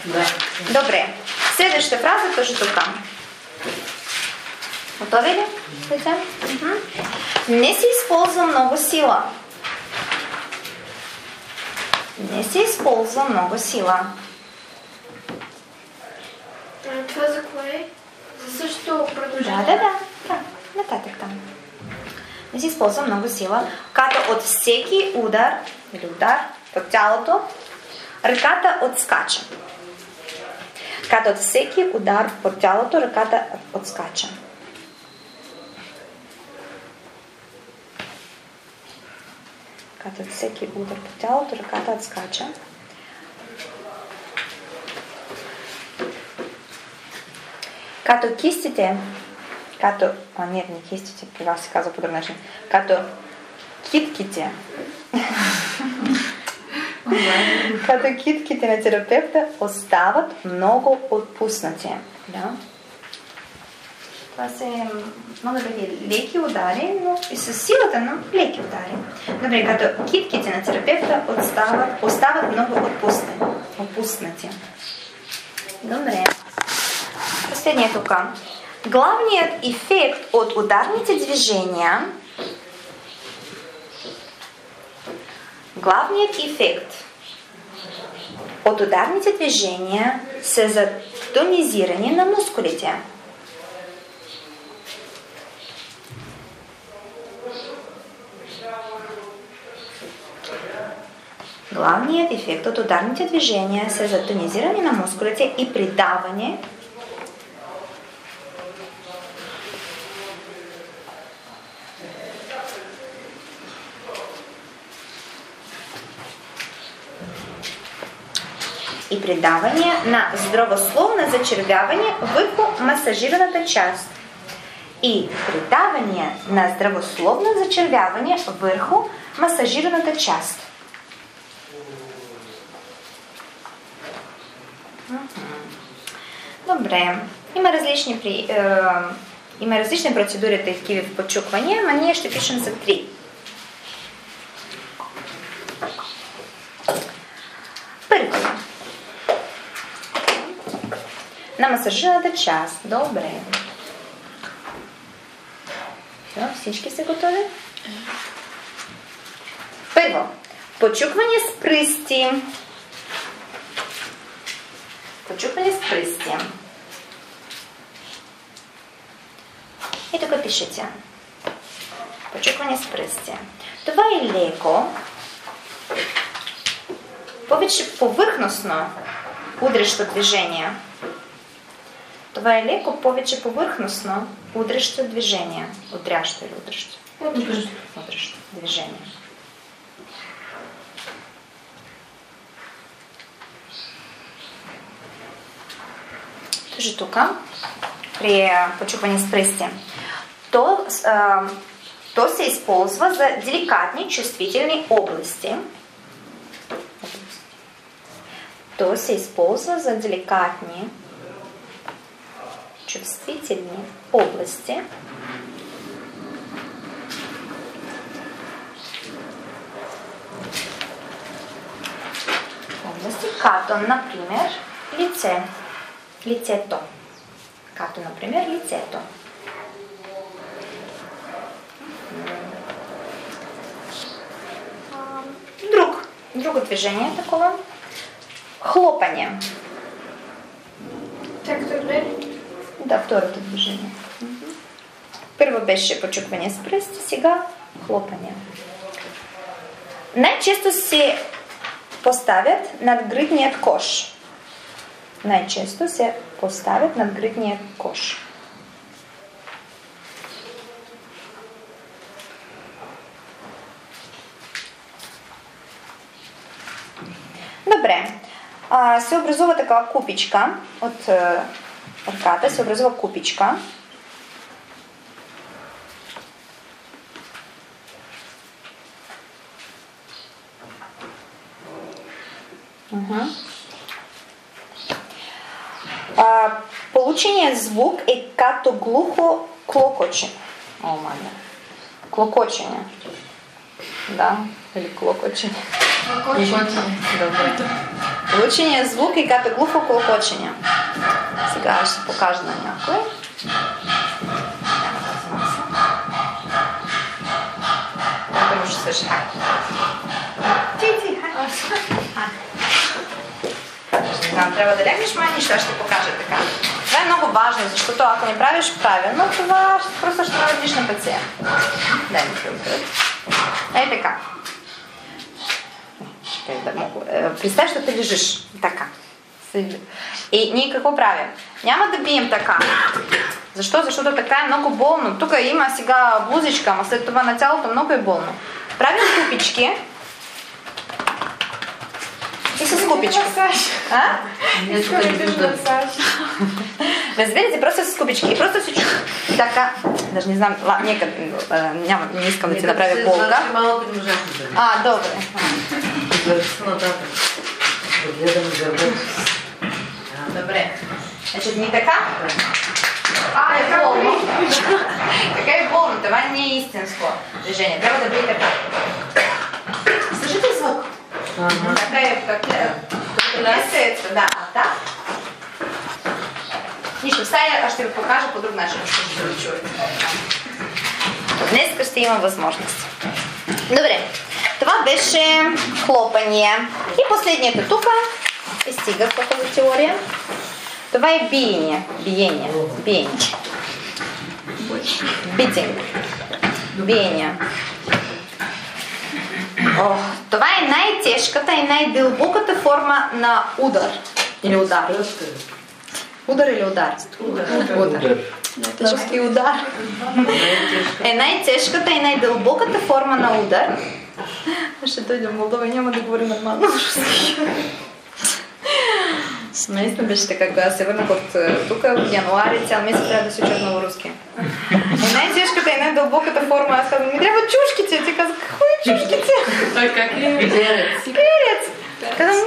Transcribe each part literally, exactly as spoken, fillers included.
Да. Добре. Следващата фраза точно тук. Готови ли? Uh-huh. Не се използва много сила. Не се използва много сила. Това за кое? За същото предложение? Да, да, да. да. Нататък там. Не се използва много сила. Като от всеки удар или удар по тялото, ръката отскача. Като от всеки удар по тялото, ръката отскача. Като от всеки удар по тялото, ръката отскача. Като кистите, като, а не, не кистите, при вас се казва по друг начин, като китките, като китките на терапевта остават много отпуснати. Да? Това са много дали леки удари, но и със силата на леки удари. Добре, като китките на терапевта остават, остават много отпуснати. Добре. Последния тук. Главният ефект от ударните движения Главният ефект от ударните движения са за тонизиране на мускулите. Главният ефект от ударните движения са за тонизиране на мускулите и придаване и придаване на здравословно зачервяване върху масажираната част. И придаване на здравословно зачервяване върху масажираната част. Добре. Има различни, при, е, има различни процедури такива в почуквания, но ние ще пишем за три. Първо. На масажираната част. Добре. Все, всички са готови? Първо. Почукване с пръсти. Почукване с пръсти. И тук пишете. Почукване с пръсти. Това е леко, повече повърхностно удрящо движение. Това е леко, повече повърхностно удрящо движение. Удрящо или удрящо? Удрящо. Удрящо движение. Тоже тук, при почупване с пръсти, то, а, то се използва за деликатни, чувствителни области. То се използва за деликатни, чувствителни области. Области, като, например, лице. Лицето. Като, например, лицето. Друг. Друго движение е такова. Хлопане. Так, добре. Да, второто движение. Първо беше почукване с пръсти, сега хлопане. Най-често се поставят над гръдният кош. Най-често се поставят над гръдният кош. Добре. А, се образува такава купичка от а, ръката, се образува купичка. Uh-huh. А, полученият звук е като глухо клокоче. О, мада. Клокочене. Да, или клокочене. Клокочене. Добре. Получение звука и като глухо клокочене. Сега ще покажа на някой. Първо ще свърши. Ти, ти, Там трябва да легнеш, май нищо ще покажа така. Това е много важно, защото ако не правиш правилно, това просто ще наведиш на пътя. Дай ми филтрът. Ей така. Представь, че ти лежиш. Така. И ние какво правим? Няма да бием така. Защо? Защото така е много болно. Тук има сега блузичка, ама след това на тялото много е болно. Правим купички. И с купички. А? Разберете, просто с купички. И просто всичко. Така. Даже не знам, ла, нека, няма, не искам да ти направя болка. А, добре. Добре. Значи ми така? А, е болно. Така е болно. Това не е истинско движение. Трябва да бъде така. Слушате звук? Така е, как е. Да, да. Нищо, сега аз ще ви покажа по друг начин, ще да ви чуете. Днес ще има възможност. Добре, това беше хлопание. И последният тук е стига в тази теория. Това е биение. Биение. Биение. Битинг. Биение. О, това е най-тежката и най-дълбоката форма на удар. Или удар. Удар или удар? Удар. Удар. Тежки удар. Е най-тежката и най-дълбоката форма на удар. Ще дойде в Молдова и няма да говори нормално руски. Наистина беше така, когато аз се върнах от тук в януари, цял месец трябва да се учат много руски. И най-тежката и най-дълбоката форма, аз казвам, ми трябва чушките. Ти казвам, какво е чушките? Той как е? Перец. Перец. Казвам,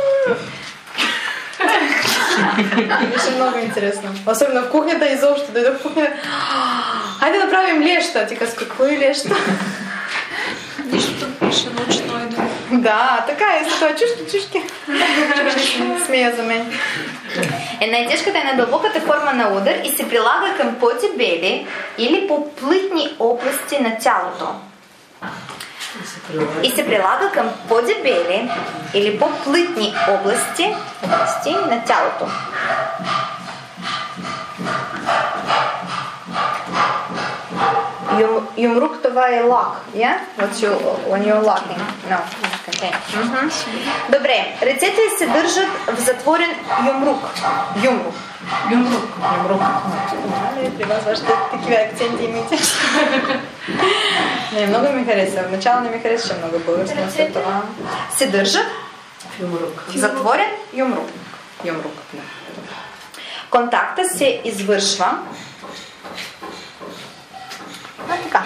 беше много интересно. Особено в кухнята изобщо. Дойдох в кухнята. Хайде да направим леща. Ти казвам, какво е леща? Нищо ще научи той да. Да, така е. Това чушки, чушки. Смея за мен. Е най-тежката и най-дълбоката форма на удар и се прилага към по-дебели или по-плътни области на тялото. И се прилага към по-дебели или по-плътни области, области на тялото. Юм, юмрук това е лак, yeah? What you, when you're locking. No. Okay. Mm-hmm. Добре, ръцете се държат в затворен юмрук. Юмрук. Юмрук. Юмрук. Нали, при вас вашите такива акценти имате. Не, много ми хареса. В начало не ми харесаше много български, но след това се държат в юмрук. Затворен юмрук. Юмрук, да. Контакта се извършва а, така.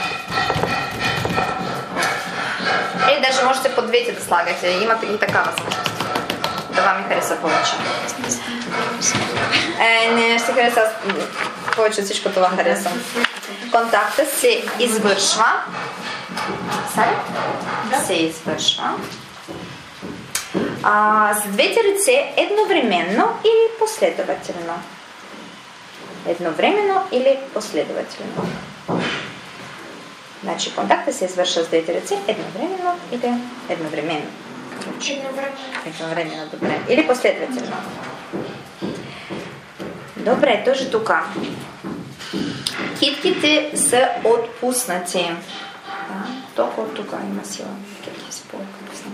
Е, даже можете по двете да слагате. Имате и такава възможност. Това ми хареса повече. Е, не, ще хареса. Повече от всичко това харесвам. Контакта се извършва. Саре? Да. Се извършва. А, с двете ръце едновременно или последователно. Едновременно или последователно. Значи контакта се извършва с двете ръце едновременно или едновременно. Едновременно. Едновременно, добре. Или последователно. Добре, тоже тук. Китките са отпуснати. Да, толкова тук има сила. Китки са по-отпуснати.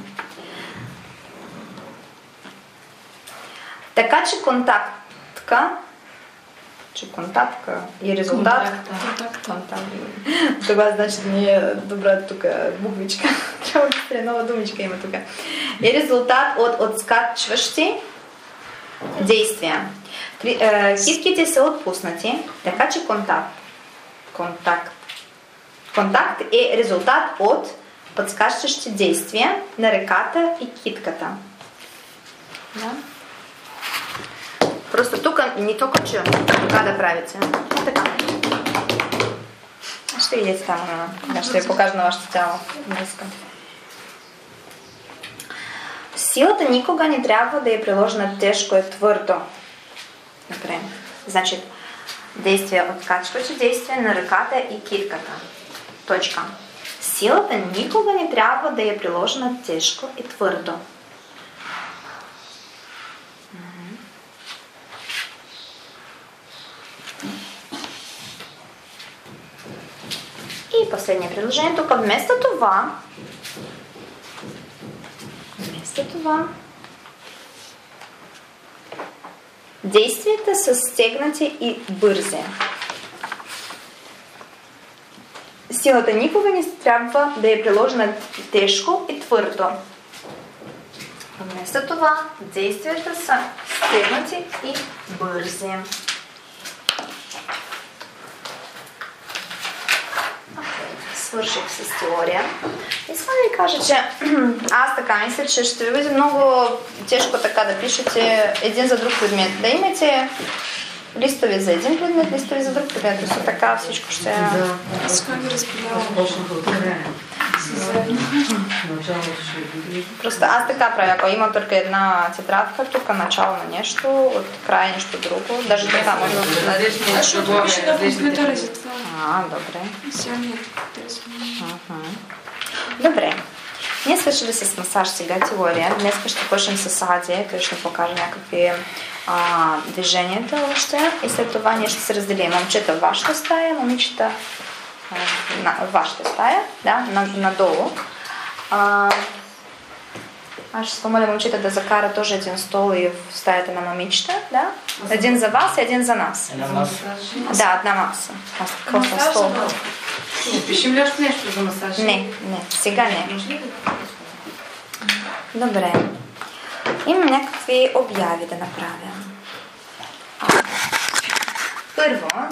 Така че контактка че контактка и резултат. Контакт. Контакт. Това значи не е добра тук буквичка. Трябва да спре нова думичка има тук. И резултат от отскачващи действия. Китките са отпуснати, така че контакт. Контакт. Контакт е резултат от подскачащи действия на ръката и китката. Да? Просто тук не толкова че така да правите. А така. Ще видите там. Да, ще ви покажа на вашето тяло. Сила. Силата никога не трябва да е приложена тежко и твърдо. Например, значи действие откачвачи, действие на ръката и китката. Точка. Силата никога не трябва да е приложена тежко и твърдо. И последния предложение. Тук вместо това вместо това действията са стегнати и бързи. Силата никога не трябва да е приложена тежко и твърдо. Вместо това действията са стегнати и бързи. Свърших с теория. Искам да ви кажа, че аз така мисля, че ще ви бъде много тежко така да пишете един за друг предмет. Да имате листови за един предмет, листови за друг предмет. Просто така всичко ще... Аз как ги разпилявам? Просто аз така правя, ако имам только една тетрадка, тук начало на нещо, от края нещо друго, даже така може да... Аз ще отпиша на компютъра за това. А, добре. Сега ми е интересно. Добре. Ние свършили с масаж сега теория. Днес ще почнем с Адия, където ще покажа някакви а, движенията още и след това ние ще се разделим. Момчета в вашата стая, момичета на вашата стая, да, надолу. А, аз ще спомоля момчета да закара тоже един стол и в стаята на момичета, да? Един за вас и един за нас. Една маса? Да, една маса. Аз какво съм стол? Не пишем ли още нещо за масаж? Не, не, сега не. Добре. Имам някакви обяви да направя. Първо,